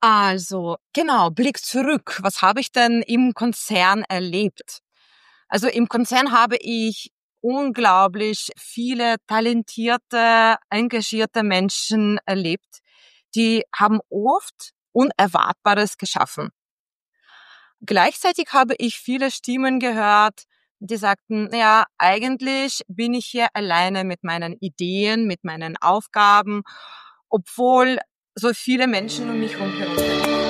Also, genau, Blick zurück. Was habe ich denn im Konzern erlebt? Also im Konzern habe ich unglaublich viele talentierte, engagierte Menschen erlebt, die haben oft Unerwartbares geschaffen. Gleichzeitig habe ich viele Stimmen gehört, die sagten, ja, eigentlich bin ich hier alleine mit meinen Ideen, mit meinen Aufgaben, obwohl so viele Menschen um mich herum sind.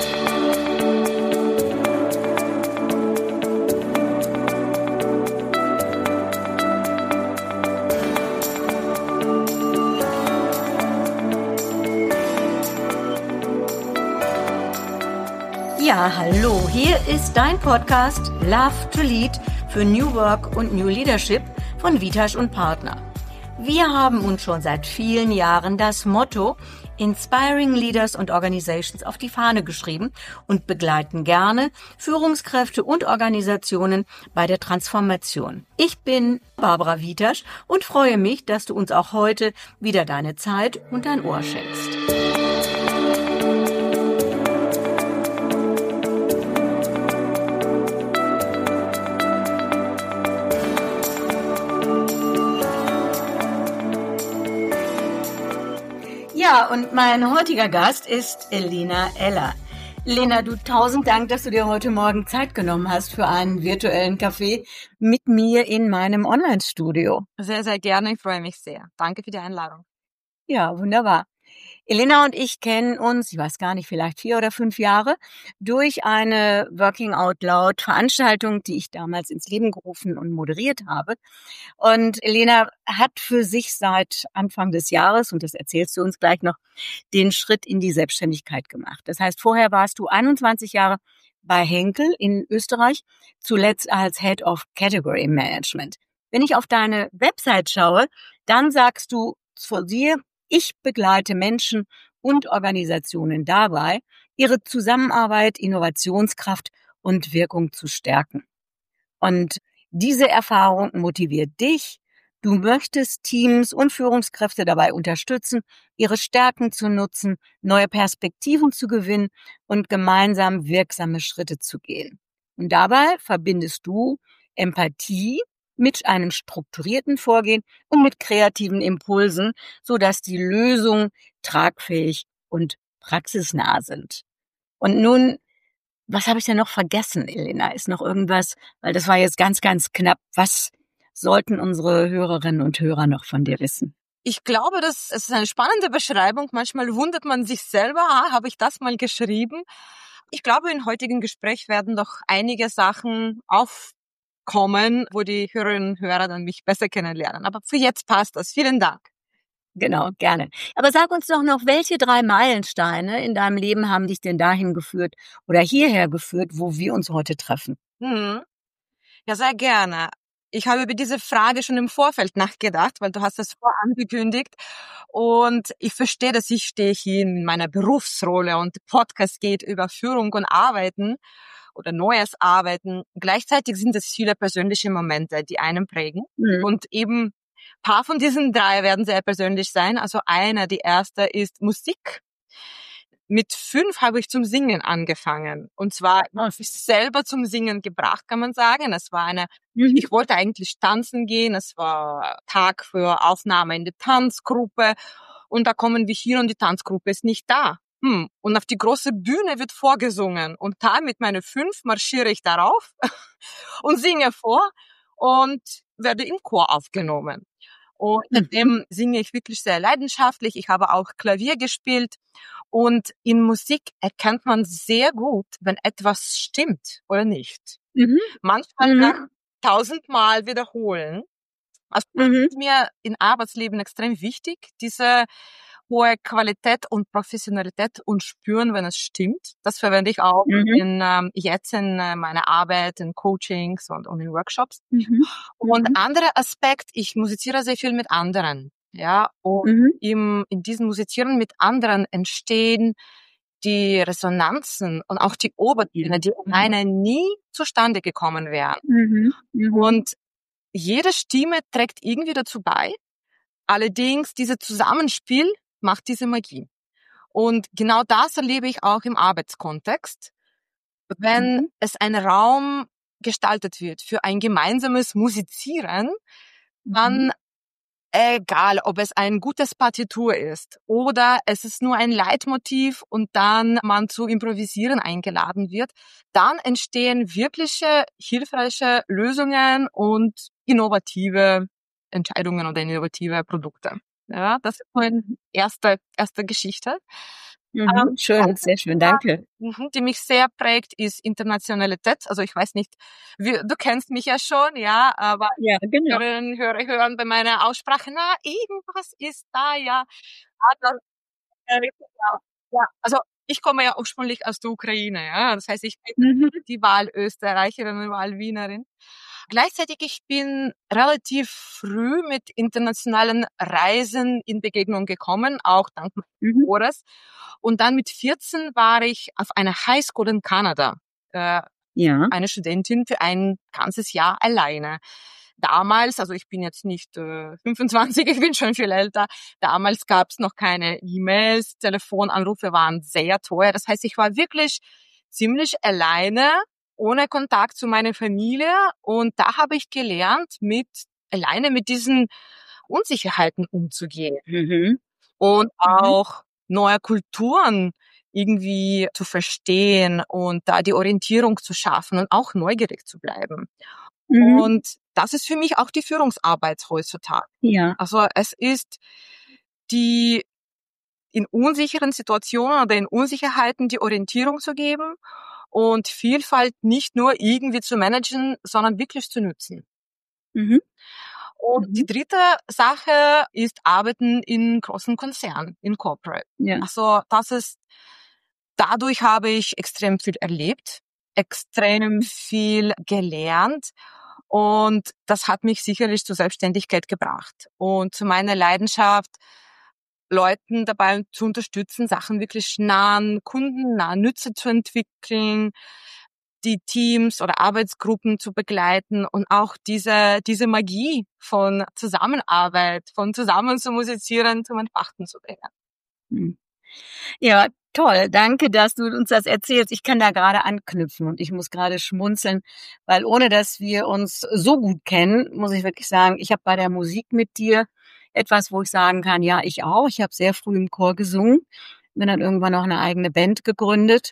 Ja, hallo, hier ist dein Podcast Love to Lead für New Work und New Leadership von Vitasch und Partner. Wir haben uns schon seit vielen Jahren das Motto Inspiring Leaders and Organizations auf die Fahne geschrieben und begleiten gerne Führungskräfte und Organisationen bei der Transformation. Ich bin Barbara Vitasch und freue mich, dass du uns auch heute wieder deine Zeit und dein Ohr schenkst. Ja, und mein heutiger Gast ist Elena Eller. Elena, du 1000 Dank, dass du dir heute Morgen Zeit genommen hast für einen virtuellen Kaffee mit mir in meinem Online-Studio. Sehr, sehr gerne, ich freue mich sehr. Danke für die Einladung. Ja, wunderbar. Elena und ich kennen uns, ich weiß gar nicht, vielleicht 4 oder 5 Jahre, durch eine Working Out Loud Veranstaltung, die ich damals ins Leben gerufen und moderiert habe. Und Elena hat für sich seit Anfang des Jahres, und das erzählst du uns gleich noch, den Schritt in die Selbstständigkeit gemacht. Das heißt, vorher warst du 21 Jahre bei Henkel in Österreich, zuletzt als Head of Category Management. Wenn ich auf deine Website schaue, dann sagst du von dir, ich begleite Menschen und Organisationen dabei, ihre Zusammenarbeit, Innovationskraft und Wirkung zu stärken. Und diese Erfahrung motiviert dich. Du möchtest Teams und Führungskräfte dabei unterstützen, ihre Stärken zu nutzen, neue Perspektiven zu gewinnen und gemeinsam wirksame Schritte zu gehen. Und dabei verbindest du Empathie mit einem strukturierten Vorgehen und mit kreativen Impulsen, sodass die Lösungen tragfähig und praxisnah sind. Und nun, was habe ich denn noch vergessen, Elena? Ist noch irgendwas, weil das war jetzt ganz, ganz knapp. Was sollten unsere Hörerinnen und Hörer noch von dir wissen? Ich glaube, es ist eine spannende Beschreibung. Manchmal wundert man sich selber, habe ich das mal geschrieben? Ich glaube, im heutigen Gespräch werden doch einige Sachen aufkommen, wo die Hörerinnen und Hörer dann mich besser kennenlernen. Aber für jetzt passt das. Vielen Dank. Genau, gerne. Aber sag uns doch noch, welche 3 Meilensteine in deinem Leben haben dich denn dahin geführt oder hierher geführt, wo wir uns heute treffen? Ja, sehr gerne. Ich habe über diese Frage schon im Vorfeld nachgedacht, weil du hast das vorangekündigt. Und ich verstehe, dass ich stehe hier in meiner Berufsrolle und der Podcast geht über Führung und Arbeiten oder neues Arbeiten. Gleichzeitig sind es viele persönliche Momente, die einen prägen. Und eben ein paar von diesen 3 werden sehr persönlich sein. Also die erste ist Musik. Mit 5 habe ich zum Singen angefangen. Und zwar mich selber zum Singen gebracht, kann man sagen. Es war ich wollte eigentlich tanzen gehen. Es war Tag für Aufnahme in die Tanzgruppe. Und da kommen wir hier und die Tanzgruppe ist nicht da. Und auf die große Bühne wird vorgesungen. Und da mit meinen 5 marschiere ich darauf und singe vor und werde im Chor aufgenommen. Und seitdem singe ich wirklich sehr leidenschaftlich. Ich habe auch Klavier gespielt. Und in Musik erkennt man sehr gut, wenn etwas stimmt oder nicht. Manchmal nach 1000 Mal wiederholen. Also das ist mir im Arbeitsleben extrem wichtig, diese hohe Qualität und Professionalität und spüren, wenn es stimmt. Das verwende ich auch jetzt in meiner Arbeit, in Coachings und in Workshops. Und anderer Aspekt, ich musiziere sehr viel mit anderen. Ja, und in diesem Musizieren mit anderen entstehen die Resonanzen und auch die Obertöne, die alleine nie zustande gekommen wären. Und jede Stimme trägt irgendwie dazu bei. Allerdings, dieses Zusammenspiel macht diese Magie. Und genau das erlebe ich auch im Arbeitskontext, wenn es ein Raum gestaltet wird für ein gemeinsames Musizieren, dann egal, ob es ein gutes Partitur ist oder es ist nur ein Leitmotiv und dann man zu improvisieren eingeladen wird, dann entstehen wirkliche, hilfreiche Lösungen und innovative Entscheidungen oder innovative Produkte. Ja, das ist so eine erste Geschichte. Schön, sehr schön, danke. Die mich sehr prägt, ist Internationalität. Also ich weiß nicht, du kennst mich ja schon, ja, aber Ja, genau. hören bei meiner Aussprache, na, irgendwas ist da, ja. Dann, ja, ja. Also ich komme ja ursprünglich aus der Ukraine, ja. Das heißt, ich bin die Wahlösterreicherin und Wahlwienerin. Gleichzeitig, ich bin relativ früh mit internationalen Reisen in Begegnung gekommen, auch dank meines Chores. Und dann mit 14 war ich auf einer Highschool in Kanada, Ja. eine Studentin für ein ganzes Jahr alleine. Damals, also ich bin jetzt nicht 25, ich bin schon viel älter, damals gab es noch keine E-Mails, Telefonanrufe waren sehr teuer. Das heißt, ich war wirklich ziemlich alleine, ohne Kontakt zu meiner Familie. Und da habe ich gelernt, alleine mit diesen Unsicherheiten umzugehen. Und auch neue Kulturen irgendwie zu verstehen und da die Orientierung zu schaffen und auch neugierig zu bleiben. Und das ist für mich auch die Führungsarbeit heutzutage. Ja. Also es ist die in unsicheren Situationen oder in Unsicherheiten die Orientierung zu geben und Vielfalt nicht nur irgendwie zu managen, sondern wirklich zu nutzen. Und die dritte Sache ist Arbeiten in großen Konzernen, in Corporate. Ja. Also dadurch habe ich extrem viel erlebt, extrem viel gelernt und das hat mich sicherlich zur Selbstständigkeit gebracht und zu meiner Leidenschaft, Leuten dabei zu unterstützen, Sachen wirklich kundennah Nütze zu entwickeln, die Teams oder Arbeitsgruppen zu begleiten und auch diese Magie von Zusammenarbeit, von zusammen zu musizieren, zum Entfachen zu bringen. Ja, toll. Danke, dass du uns das erzählst. Ich kann da gerade anknüpfen und ich muss gerade schmunzeln, weil ohne dass wir uns so gut kennen, muss ich wirklich sagen, ich habe bei der Musik mit dir etwas, wo ich sagen kann, ja, ich auch. Ich habe sehr früh im Chor gesungen, bin dann irgendwann noch eine eigene Band gegründet.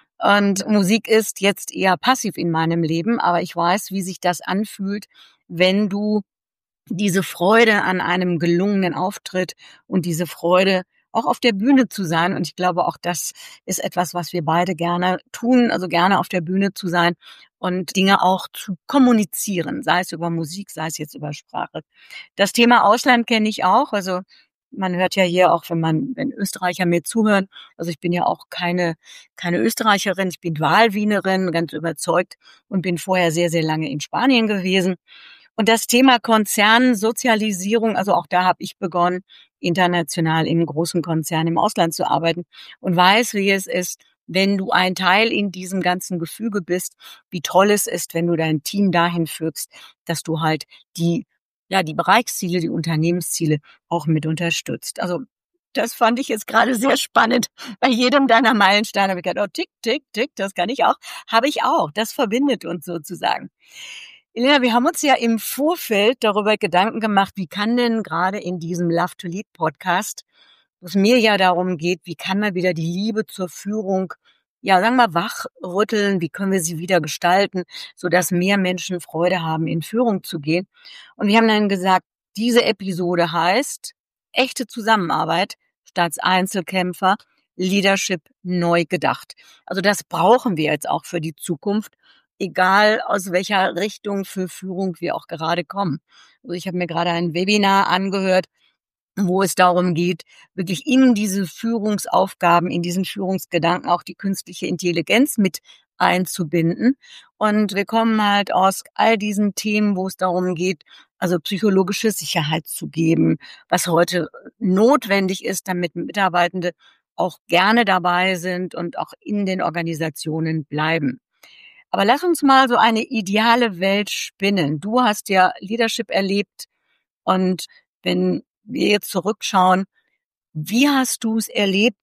Und Musik ist jetzt eher passiv in meinem Leben, aber ich weiß, wie sich das anfühlt, wenn du diese Freude an einem gelungenen Auftritt und diese Freude auch auf der Bühne zu sein. Und ich glaube, auch das ist etwas, was wir beide gerne tun, also gerne auf der Bühne zu sein und Dinge auch zu kommunizieren, sei es über Musik, sei es jetzt über Sprache. Das Thema Ausland kenne ich auch. Also man hört ja hier auch, wenn Österreicher mir zuhören, also ich bin ja auch keine Österreicherin, ich bin Wahlwienerin, ganz überzeugt und bin vorher sehr, sehr lange in Spanien gewesen. Und das Thema Konzernsozialisierung, also auch da habe ich begonnen, international in großen Konzernen im Ausland zu arbeiten und weiß, wie es ist, wenn du ein Teil in diesem ganzen Gefüge bist, wie toll es ist, wenn du dein Team dahin führst, dass du halt die Bereichsziele, die Unternehmensziele auch mit unterstützt. Also das fand ich jetzt gerade sehr spannend. Bei jedem deiner Meilensteine habe ich gedacht, oh, tick, tick, tick, das kann ich auch. Habe ich auch. Das verbindet uns sozusagen. Elena, wir haben uns ja im Vorfeld darüber Gedanken gemacht, wie kann denn gerade in diesem Love to Lead Podcast, wo es mir ja darum geht, wie kann man wieder die Liebe zur Führung, ja, sagen wir mal, wachrütteln, wie können wir sie wieder gestalten, sodass mehr Menschen Freude haben, in Führung zu gehen. Und wir haben dann gesagt, diese Episode heißt echte Zusammenarbeit statt Einzelkämpfer, Leadership neu gedacht. Also das brauchen wir jetzt auch für die Zukunft, egal aus welcher Richtung für Führung wir auch gerade kommen. Also ich habe mir gerade ein Webinar angehört, wo es darum geht, wirklich in diese Führungsaufgaben, in diesen Führungsgedanken auch die künstliche Intelligenz mit einzubinden. Und wir kommen halt aus all diesen Themen, wo es darum geht, also psychologische Sicherheit zu geben, was heute notwendig ist, damit Mitarbeitende auch gerne dabei sind und auch in den Organisationen bleiben. Aber lass uns mal so eine ideale Welt spinnen. Du hast ja Leadership erlebt und wenn wir jetzt zurückschauen, wie hast du es erlebt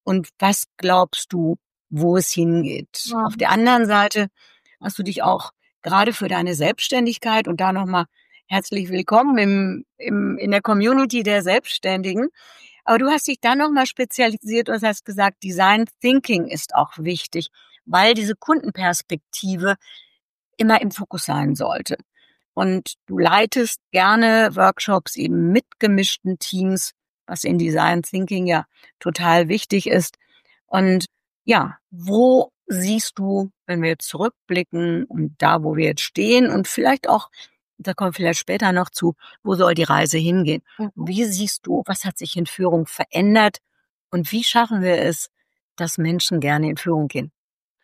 und was glaubst du, wo es hingeht? Auf der anderen Seite hast du dich auch gerade für deine Selbstständigkeit und da nochmal herzlich willkommen in der Community der Selbstständigen. Aber du hast dich dann nochmal spezialisiert und hast gesagt, Design Thinking ist auch wichtig, weil diese Kundenperspektive immer im Fokus sein sollte. Und du leitest gerne Workshops eben mit gemischten Teams, was in Design Thinking ja total wichtig ist. Und ja, wo siehst du, wenn wir jetzt zurückblicken und da, wo wir jetzt stehen und vielleicht auch, da kommen wir vielleicht später noch zu, wo soll die Reise hingehen? Wie siehst du, was hat sich in Führung verändert und wie schaffen wir es, dass Menschen gerne in Führung gehen?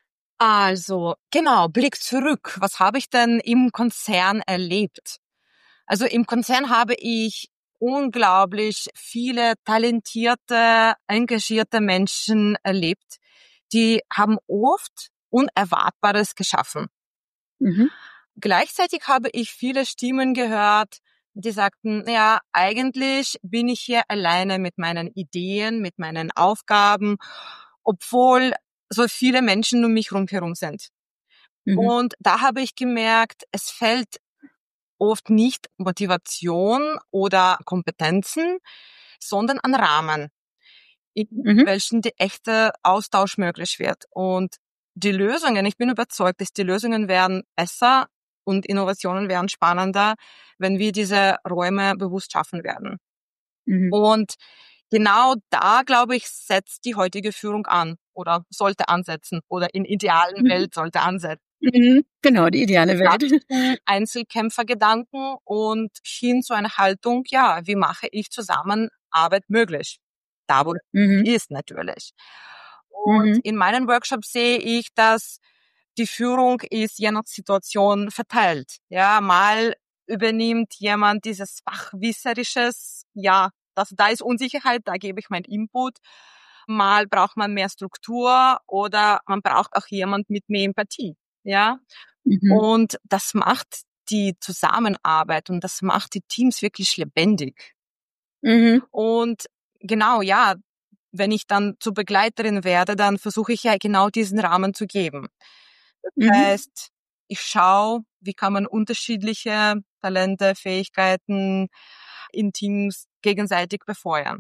Also, genau, Blick zurück. Was habe ich denn im Konzern erlebt? Also im Konzern habe ich unglaublich viele talentierte, engagierte Menschen erlebt, die haben oft Unerwartbares geschaffen. Mhm. Gleichzeitig habe ich viele Stimmen gehört, die sagten, ja, eigentlich bin ich hier alleine mit meinen Ideen, mit meinen Aufgaben, obwohl so viele Menschen um mich herum sind. Mhm. Und da habe ich gemerkt, es fällt oft nicht Motivation oder Kompetenzen, sondern an Rahmen, in Mhm. welchen der echte Austausch möglich wird. Und die Lösungen, ich bin überzeugt, dass die Lösungen werden besser und Innovationen werden spannender, wenn wir diese Räume bewusst schaffen werden. Mhm. Und genau da, glaube ich, setzt die heutige Führung an oder sollte ansetzen oder in idealen Mhm. Welt sollte ansetzen. Mhm. Genau, die ideale Welt. Einzelkämpfergedanken und hin zu einer Haltung, ja, wie mache ich Zusammenarbeit möglich? Da, wo Mhm. sie ist natürlich. Und Mhm. in meinen Workshops sehe ich, dass die Führung ist je nach Situation verteilt. Ja, mal übernimmt jemand dieses Fachwisserisches, ja, da ist Unsicherheit, da gebe ich meinen Input. Mal braucht man mehr Struktur oder man braucht auch jemand mit mehr Empathie. Ja, Mhm. und das macht die Zusammenarbeit und das macht die Teams wirklich lebendig. Mhm. Und genau, ja, wenn ich dann zur Begleiterin werde, dann versuche ich ja genau diesen Rahmen zu geben. Das Mhm. heißt, ich schaue, wie kann man unterschiedliche Talente, Fähigkeiten in Teams gegenseitig befeuern.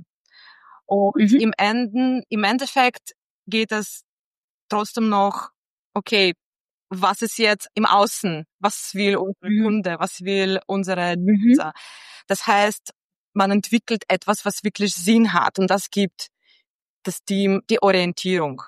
Und Mhm. im Endeffekt geht es trotzdem noch, okay, was ist jetzt im Außen? Was will unser Mhm. Kunde? Was will unsere Mhm. Nutzer? Das heißt, man entwickelt etwas, was wirklich Sinn hat und das gibt das Team die Orientierung.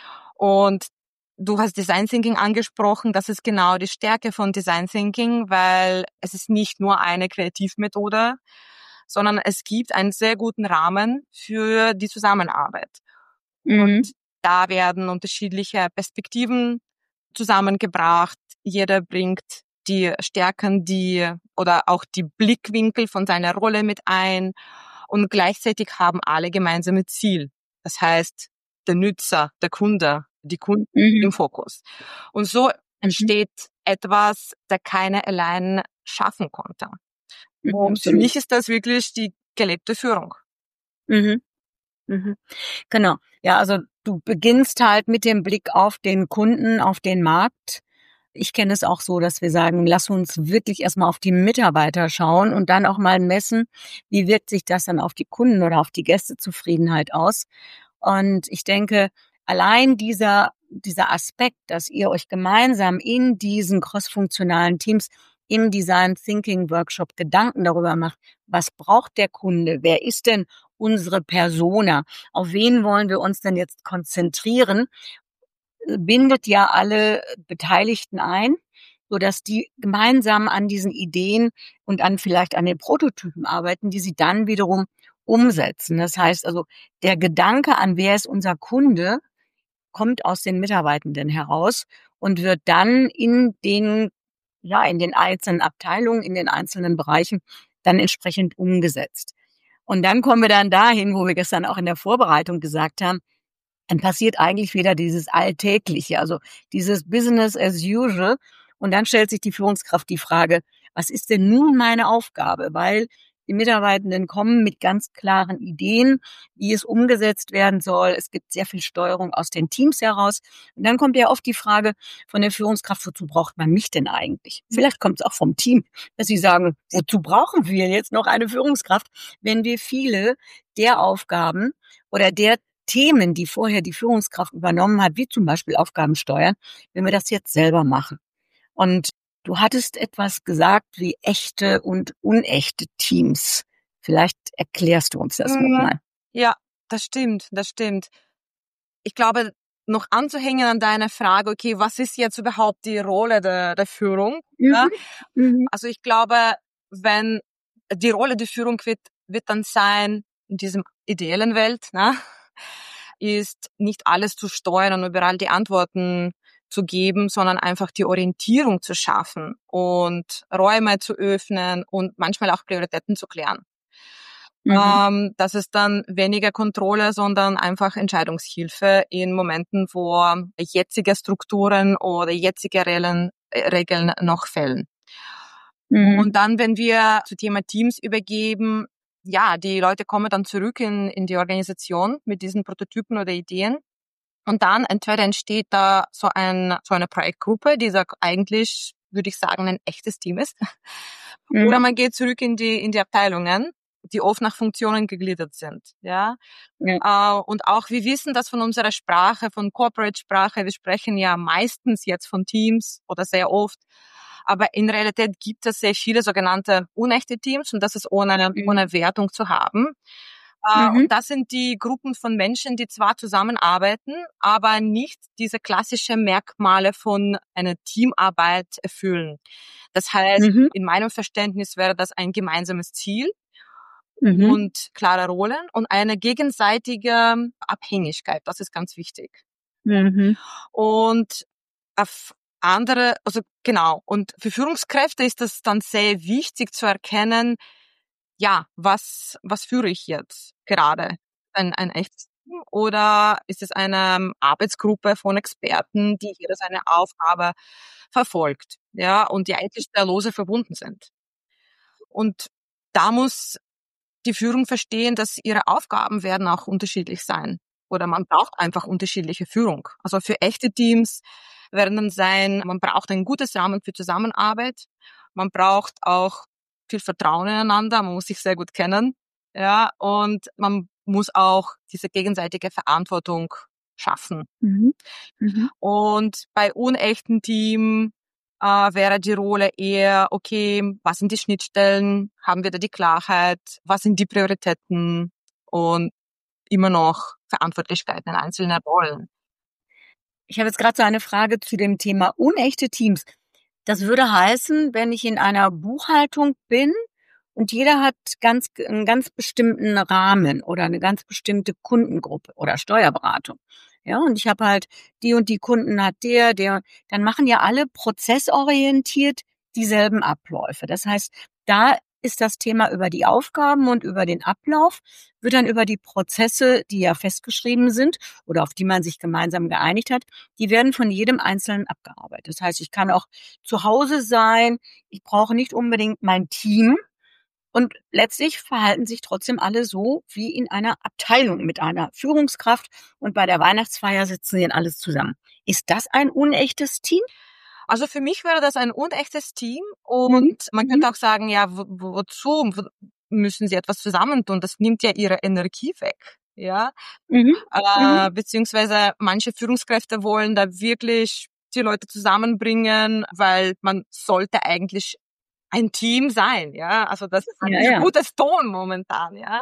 Und du hast Design Thinking angesprochen, das ist genau die Stärke von Design Thinking, weil es ist nicht nur eine Kreativmethode, sondern es gibt einen sehr guten Rahmen für die Zusammenarbeit. Und Mhm. da werden unterschiedliche Perspektiven zusammengebracht. Jeder bringt die Stärken, die oder auch die Blickwinkel von seiner Rolle mit ein und gleichzeitig haben alle gemeinsame Ziel. Das heißt, der Nutzer, der Kunde, die Kunden Mhm. im Fokus. Und so Mhm. entsteht etwas, der keiner allein schaffen konnte. Mhm. Und für Absolut. mich ist das wirklich die gelebte Führung. Mhm. Mhm. Genau. Ja, also du beginnst halt mit dem Blick auf den Kunden, auf den Markt. Ich kenne es auch so, dass wir sagen, lass uns wirklich erstmal auf die Mitarbeiter schauen und dann auch mal messen, wie wirkt sich das dann auf die Kunden oder auf die Gästezufriedenheit aus. Und ich denke, allein dieser Aspekt, dass ihr euch gemeinsam in diesen crossfunktionalen Teams im Design Thinking Workshop Gedanken darüber macht, was braucht der Kunde? Wer ist denn unsere Persona? Auf wen wollen wir uns denn jetzt konzentrieren? Bindet ja alle Beteiligten ein, sodass die gemeinsam an diesen Ideen und an vielleicht an den Prototypen arbeiten, die sie dann wiederum umsetzen. Das heißt also, der Gedanke an, wer ist unser Kunde, kommt aus den Mitarbeitenden heraus und wird dann in den einzelnen Abteilungen, in den einzelnen Bereichen dann entsprechend umgesetzt. Und dann kommen wir dann dahin, wo wir gestern auch in der Vorbereitung gesagt haben, dann passiert eigentlich wieder dieses Alltägliche, also dieses Business as usual. Und dann stellt sich die Führungskraft die Frage, was ist denn nun meine Aufgabe? Weil Die Mitarbeitenden kommen mit ganz klaren Ideen, wie es umgesetzt werden soll. Es gibt sehr viel Steuerung aus den Teams heraus. Und dann kommt ja oft die Frage von der Führungskraft, wozu braucht man mich denn eigentlich? Vielleicht kommt es auch vom Team, dass sie sagen, wozu brauchen wir jetzt noch eine Führungskraft, wenn wir viele der Aufgaben oder der Themen, die vorher die Führungskraft übernommen hat, wie zum Beispiel Aufgaben steuern, wenn wir das jetzt selber machen. Und du hattest etwas gesagt wie echte und unechte Teams. Vielleicht erklärst du uns das nochmal. Ja, das stimmt, das stimmt. Ich glaube, noch anzuhängen an deine Frage, okay, was ist jetzt überhaupt die Rolle der Führung? Ja? Also ich glaube, wenn die Rolle der Führung wird dann sein, in diesem ideellen Welt, ne, ist nicht alles zu steuern und überall die Antworten zu geben, sondern einfach die Orientierung zu schaffen und Räume zu öffnen und manchmal auch Prioritäten zu klären. Das ist dann weniger Kontrolle, sondern einfach Entscheidungshilfe in Momenten, wo jetzige Strukturen oder jetzige Regeln noch fehlen. Und dann, wenn wir zu Thema Teams übergeben, ja, die Leute kommen dann zurück in die Organisation mit diesen Prototypen oder Ideen. Und dann entweder entsteht da so eine Projektgruppe, die eigentlich, würde ich sagen, ein echtes Team ist. Oder man geht zurück in die Abteilungen, die oft nach Funktionen gegliedert sind, ja. Und auch wir wissen das von unserer Sprache, von Corporate-Sprache. Wir sprechen ja meistens jetzt von Teams oder sehr oft. Aber in Realität gibt es sehr viele sogenannte unechte Teams und das ist ohne Wertung zu haben. Und das sind die Gruppen von Menschen, die zwar zusammenarbeiten, aber nicht diese klassischen Merkmale von einer Teamarbeit erfüllen. Das heißt, in meinem Verständnis wäre das ein gemeinsames Ziel und klare Rollen und eine gegenseitige Abhängigkeit. Das ist ganz wichtig. Und auf also genau. Und für Führungskräfte ist das dann sehr wichtig zu erkennen, ja, was führe ich jetzt gerade? Ein echtes Team oder ist es eine Arbeitsgruppe von Experten, die jeder seine Aufgabe verfolgt, ja, und die eigentlich sehr lose verbunden sind? Und da muss die Führung verstehen, dass ihre Aufgaben werden auch unterschiedlich sein. Oder man braucht einfach unterschiedliche Führung. Also für echte Teams werden dann sein, man braucht ein gutes Rahmen für Zusammenarbeit. Man braucht auch viel Vertrauen ineinander. Man muss sich sehr gut kennen. Ja, und man muss auch diese gegenseitige Verantwortung schaffen. Und bei unechten Team wäre die Rolle eher, okay, was sind die Schnittstellen? Haben wir da die Klarheit? Was sind die Prioritäten? Und immer noch Verantwortlichkeiten in einzelnen Rollen. Ich habe jetzt gerade so eine Frage zu dem Thema unechte Teams. Das würde heißen, wenn ich in einer Buchhaltung bin und jeder hat einen ganz bestimmten Rahmen oder eine ganz bestimmte Kundengruppe oder Steuerberatung. Ja, und ich habe halt die und die Kunden hat der, dann machen ja alle prozessorientiert dieselben Abläufe. Das heißt, da ist das Thema über die Aufgaben und über den Ablauf, wird dann über die Prozesse, die ja festgeschrieben sind oder auf die man sich gemeinsam geeinigt hat, die werden von jedem Einzelnen abgearbeitet. Das heißt, ich kann auch zu Hause sein, ich brauche nicht unbedingt mein Team und letztlich verhalten sich trotzdem alle so wie in einer Abteilung mit einer Führungskraft und bei der Weihnachtsfeier sitzen sie alles zusammen. Ist das ein unechtes Team? Also für mich wäre das ein unechtes Team und man könnte auch sagen, ja, wozu müssen sie etwas zusammentun? Das nimmt ja ihre Energie weg, ja. Beziehungsweise manche Führungskräfte wollen da wirklich die Leute zusammenbringen, weil man sollte eigentlich ein Team sein, ja. Also das ist ein gutes Ton momentan, ja.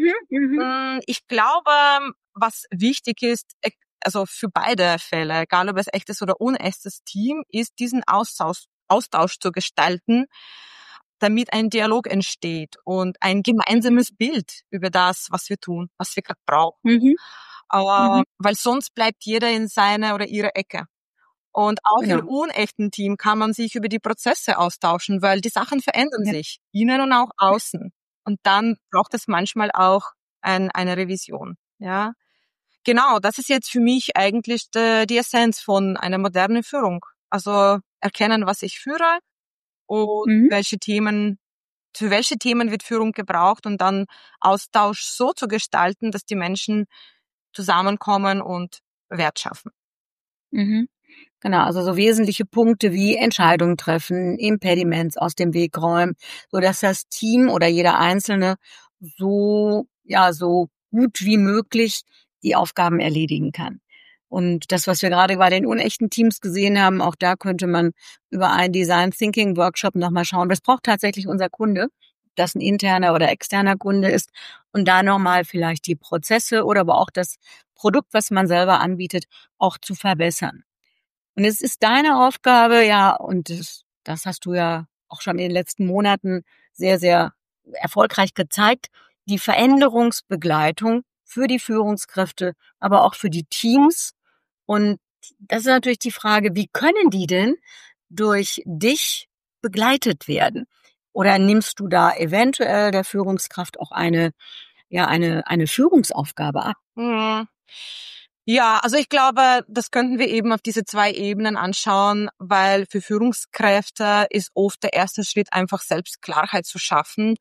Ich glaube, was wichtig ist, also für beide Fälle, egal ob es echtes oder unechtes Team, ist diesen Austausch zu gestalten, damit ein Dialog entsteht und ein gemeinsames Bild über das, was wir tun, was wir gerade brauchen. Weil sonst bleibt jeder in seiner oder ihrer Ecke. Und auch im unechten Team kann man sich über die Prozesse austauschen, weil die Sachen verändern sich, innen und auch außen. Und dann braucht es manchmal auch eine Revision, ja. Genau, das ist jetzt für mich eigentlich die Essenz von einer modernen Führung. Also erkennen, was ich führe und welche Themen für welche Themen wird Führung gebraucht und dann Austausch so zu gestalten, dass die Menschen zusammenkommen und Wert schaffen. Mhm. Genau, also so wesentliche Punkte wie Entscheidungen treffen, Impediments aus dem Weg räumen, so dass das Team oder jeder Einzelne so gut wie möglich die Aufgaben erledigen kann. Und das, was wir gerade bei den unechten Teams gesehen haben, auch da könnte man über einen Design Thinking Workshop nochmal schauen. Was braucht tatsächlich unser Kunde? Ob das ein interner oder externer Kunde ist. Und da nochmal vielleicht die Prozesse oder aber auch das Produkt, was man selber anbietet, auch zu verbessern. Und es ist deine Aufgabe, ja, und das hast du ja auch schon in den letzten Monaten sehr, sehr erfolgreich gezeigt, die Veränderungsbegleitung für die Führungskräfte, aber auch für die Teams. Und das ist natürlich die Frage, wie können die denn durch dich begleitet werden? Oder nimmst du da eventuell der Führungskraft auch eine Führungsaufgabe ab? Mhm. Ja, also ich glaube, das könnten wir eben auf diese 2 Ebenen anschauen, weil für Führungskräfte ist oft der erste Schritt einfach selbst Klarheit zu schaffen.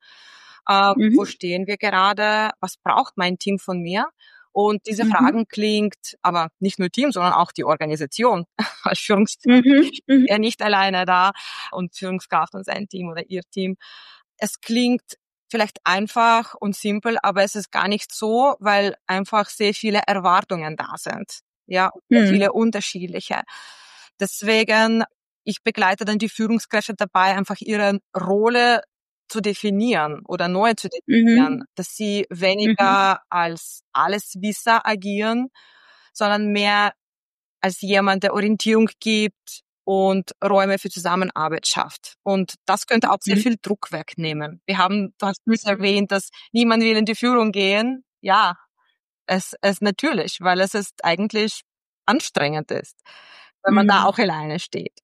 Wo Mhm. stehen wir gerade? Was braucht mein Team von mir? Und diese Mhm. Fragen klingt aber nicht nur Team, sondern auch die Organisation als Führungskraft Mhm. Mhm. ja nicht alleine da und Führungskraft und sein Team oder ihr Team. Es klingt vielleicht einfach und simpel, aber es ist gar nicht so, weil einfach sehr viele Erwartungen da sind. Ja, sehr Mhm. viele unterschiedliche. Deswegen, ich begleite dann die Führungskräfte dabei, einfach ihre Rolle zu definieren oder neu zu definieren, Mhm. dass sie Mhm. weniger als Alleswisser agieren, sondern mehr als jemand, der Orientierung gibt und Räume für Zusammenarbeit schafft. Und das könnte auch sehr Mhm. viel Druck wegnehmen. Du hast es erwähnt, dass niemand will in die Führung gehen. Ja, es natürlich, weil es ist eigentlich anstrengend ist, wenn man da Mhm. auch alleine steht.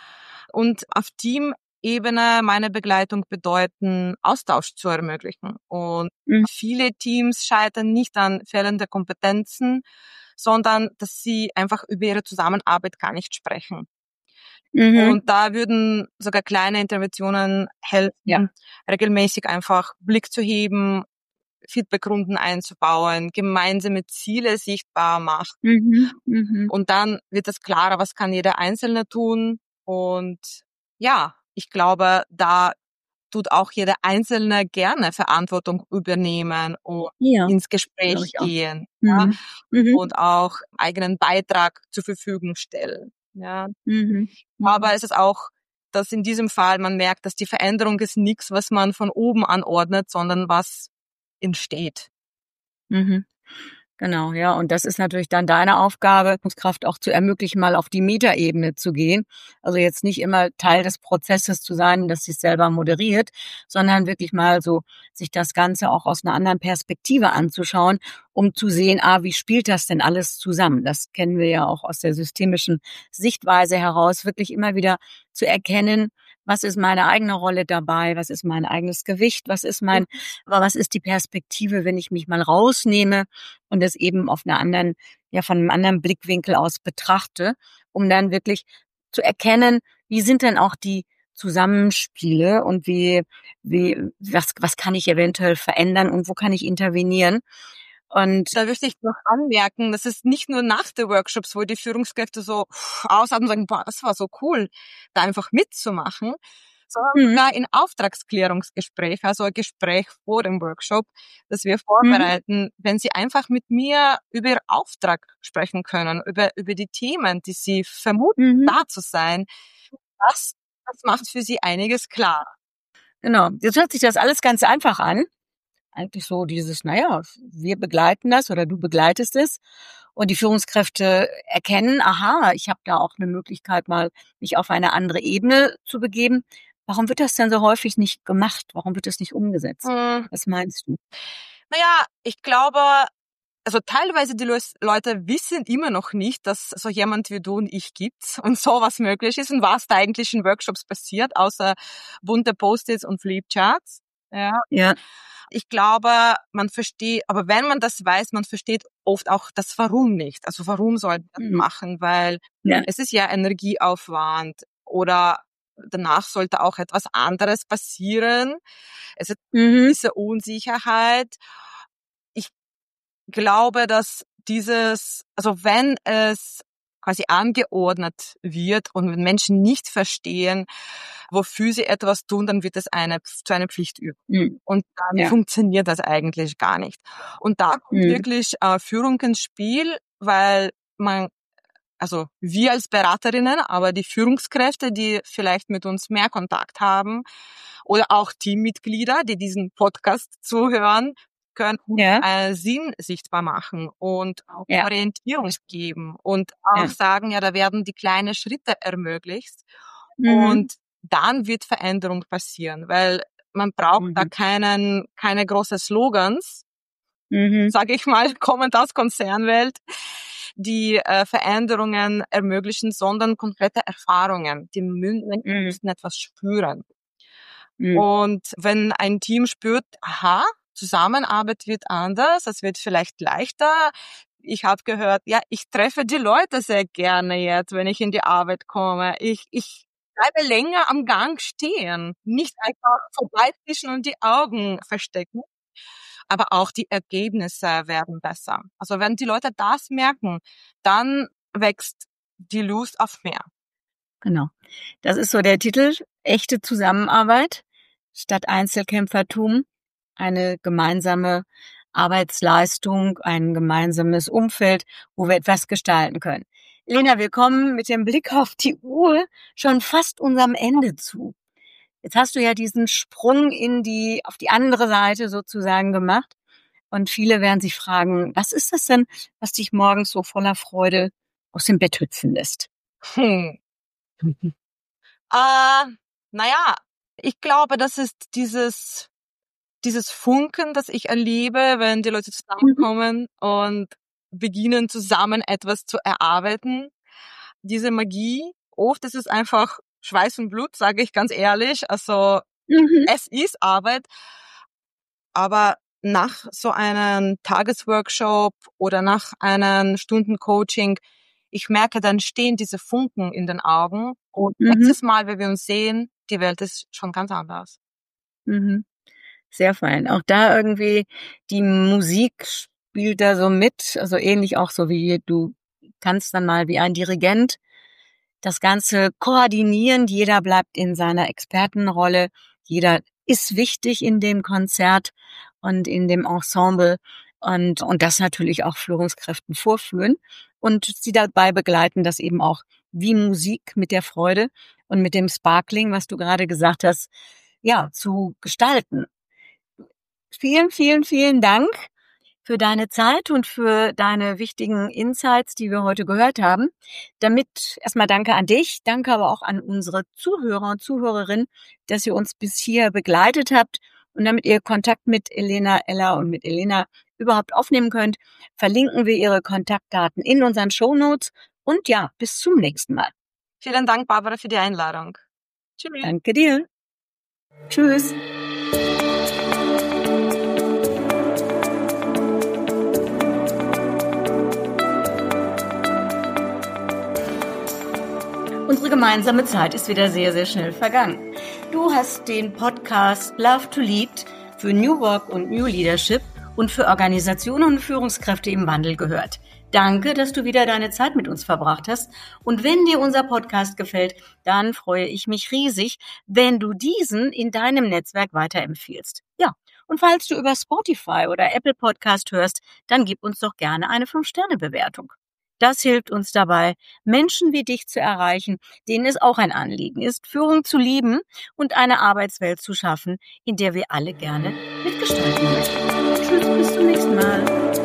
Und auf Teamebene meine Begleitung bedeuten, Austausch zu ermöglichen. Und Mhm. viele Teams scheitern nicht an fehlender Kompetenzen, sondern dass sie einfach über ihre Zusammenarbeit gar nicht sprechen. Mhm. Und da würden sogar kleine Interventionen Ja. helfen, regelmäßig einfach Blick zu heben, Feedbackrunden einzubauen, gemeinsame Ziele sichtbar machen. Mhm. Mhm. Und dann wird es klarer, was kann jeder Einzelne tun. Und ja, ich glaube, da tut auch jeder Einzelne gerne Verantwortung übernehmen und Ja, ins glaube Gespräch ich auch. gehen, ja, Mhm. Mhm. und auch eigenen Beitrag zur Verfügung stellen, ja. Mhm. Mhm. Aber es ist auch, dass in diesem Fall man merkt, dass die Veränderung ist nichts, was man von oben anordnet, sondern was entsteht. Mhm. Genau, ja. Und das ist natürlich dann deine Aufgabe, Führungskraft auch zu ermöglichen, mal auf die Metaebene zu gehen. Also jetzt nicht immer Teil des Prozesses zu sein, dass sie es selber moderiert, sondern wirklich mal so sich das Ganze auch aus einer anderen Perspektive anzuschauen, um zu sehen, wie spielt das denn alles zusammen? Das kennen wir ja auch aus der systemischen Sichtweise heraus, wirklich immer wieder zu erkennen, was ist meine eigene Rolle dabei? Was ist mein eigenes Gewicht? Aber was ist die Perspektive, wenn ich mich mal rausnehme und es eben auf einer anderen, ja, von einem anderen Blickwinkel aus betrachte, um dann wirklich zu erkennen, wie sind denn auch die Zusammenspiele und was kann ich eventuell verändern und wo kann ich intervenieren? Und Da möchte ich noch anmerken, das ist nicht nur nach den Workshops, wo die Führungskräfte so ausatmen und sagen, boah, das war so cool, da einfach mitzumachen, sondern mhm, sogar in Auftragsklärungsgespräch, also ein Gespräch vor dem Workshop, das wir mhm, vorbereiten, wenn sie einfach mit mir über ihren Auftrag sprechen können, über die Themen, die sie vermuten, mhm, da zu sein, das, das macht für sie einiges klar. genau. Jetzt hört sich das alles ganz einfach an. Eigentlich so dieses, naja, wir begleiten das oder du begleitest es und die Führungskräfte erkennen, aha, ich habe da auch eine Möglichkeit, mal mich auf eine andere Ebene zu begeben. Warum wird das denn so häufig nicht gemacht? Warum wird das nicht umgesetzt? Hm, Was meinst du? naja, ich glaube, also teilweise die Leute wissen immer noch nicht, dass so jemand wie du und ich gibt und sowas möglich ist und was da eigentlich in Workshops passiert, außer bunte Post-its und Flipcharts. Ja, Ja. ich glaube, man versteht, aber wenn man das weiß, man versteht oft auch das Warum nicht. Also warum soll man das Mhm. machen? Weil Ja. es ist ja Energieaufwand oder danach sollte auch etwas anderes passieren. Es ist diese Unsicherheit. Ich glaube, dass also wenn es quasi angeordnet wird und wenn Menschen nicht verstehen, wofür sie etwas tun, dann wird es zu einer Pflichtübung. Und dann funktioniert das eigentlich gar nicht. Und da kommt wirklich Führung ins Spiel, weil also wir als Beraterinnen, aber die Führungskräfte, die vielleicht mit uns mehr Kontakt haben oder auch Teammitglieder, die diesen Podcast zuhören, können Sinn sichtbar machen und auch Orientierung geben und auch sagen, da werden die kleinen Schritte ermöglicht und dann wird Veränderung passieren, weil man braucht da keine großen Slogans, sage ich mal, kommend aus Konzernwelt, die Veränderungen ermöglichen, sondern konkrete Erfahrungen. Die Menschen müssen etwas spüren. Und wenn ein Team spürt, Zusammenarbeit wird anders, es wird vielleicht leichter. Ich habe gehört, ich treffe die Leute sehr gerne jetzt, wenn ich in die Arbeit komme. Ich bleibe länger am Gang stehen, nicht einfach vorbeizischen und die Augen verstecken. Aber auch die Ergebnisse werden besser. Also wenn die Leute das merken, dann wächst die Lust auf mehr. Genau. Das ist so der Titel, echte Zusammenarbeit statt Einzelkämpfertum. Eine gemeinsame Arbeitsleistung, ein gemeinsames Umfeld, wo wir etwas gestalten können. Elena, wir kommen mit dem Blick auf die Uhr schon fast unserem Ende zu. Jetzt hast du ja diesen Sprung auf die andere Seite sozusagen gemacht. Und viele werden sich fragen, was ist das denn, was dich morgens so voller Freude aus dem Bett hüpfen lässt? Ich glaube, das ist dieses Funken, das ich erlebe, wenn die Leute zusammenkommen und beginnen zusammen etwas zu erarbeiten. Diese Magie, oft ist es einfach Schweiß und Blut, sage ich ganz ehrlich. Also es ist Arbeit, aber nach so einem Tagesworkshop oder nach einem Stundencoaching, ich merke, dann stehen diese Funken in den Augen und nächstes Mal, wenn wir uns sehen, die Welt ist schon ganz anders. Sehr fein. Auch da irgendwie die Musik spielt da so mit, also ähnlich auch so wie du kannst dann mal wie ein Dirigent das Ganze koordinieren. Jeder bleibt in seiner Expertenrolle. Jeder ist wichtig in dem Konzert und in dem Ensemble und das natürlich auch Führungskräften vorführen und sie dabei begleiten, das eben auch wie Musik mit der Freude und mit dem Sparkling, was du gerade gesagt hast, zu gestalten. Vielen, vielen, vielen Dank für deine Zeit und für deine wichtigen Insights, die wir heute gehört haben. Damit erstmal danke an dich, danke aber auch an unsere Zuhörer und Zuhörerinnen, dass ihr uns bis hier begleitet habt und damit ihr Kontakt mit Elena Eller und mit Elena überhaupt aufnehmen könnt, verlinken wir ihre Kontaktdaten in unseren Shownotes und bis zum nächsten Mal. Vielen Dank, Barbara, für die Einladung. Tschüss. Danke dir. Tschüss. Unsere gemeinsame Zeit ist wieder sehr, sehr schnell vergangen. Du hast den Podcast Love to Lead für New Work und New Leadership und für Organisationen und Führungskräfte im Wandel gehört. Danke, dass du wieder deine Zeit mit uns verbracht hast. Und wenn dir unser Podcast gefällt, dann freue ich mich riesig, wenn du diesen in deinem Netzwerk weiterempfiehlst. Und falls du über Spotify oder Apple Podcast hörst, dann gib uns doch gerne eine 5-Sterne-Bewertung. Das hilft uns dabei, Menschen wie dich zu erreichen, denen es auch ein Anliegen ist, Führung zu lieben und eine Arbeitswelt zu schaffen, in der wir alle gerne mitgestalten möchten. Tschüss, bis zum nächsten Mal.